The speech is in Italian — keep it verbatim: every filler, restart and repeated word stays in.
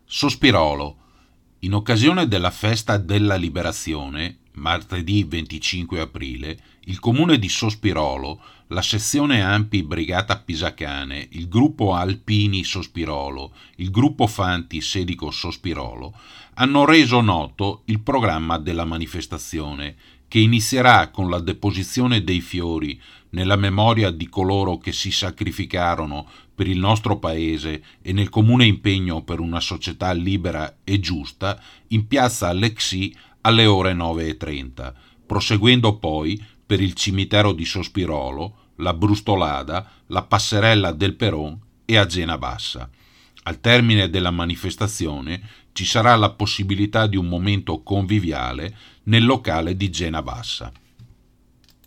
Sospirolo. In occasione della Festa della Liberazione, martedì venticinque aprile, il comune di Sospirolo, la sezione Ampi Brigata Pisacane, il gruppo Alpini Sospirolo, il gruppo Fanti Sedico Sospirolo hanno reso noto il programma della manifestazione, che inizierà con la deposizione dei fiori nella memoria di coloro che si sacrificarono per il nostro paese e nel comune impegno per una società libera e giusta in piazza Alexì alle ore nove e trenta, proseguendo poi per il cimitero di Sospirolo, la Brustolada, la passerella del Peron e a Gena Bassa. Al termine della manifestazione ci sarà la possibilità di un momento conviviale nel locale di Gena Bassa.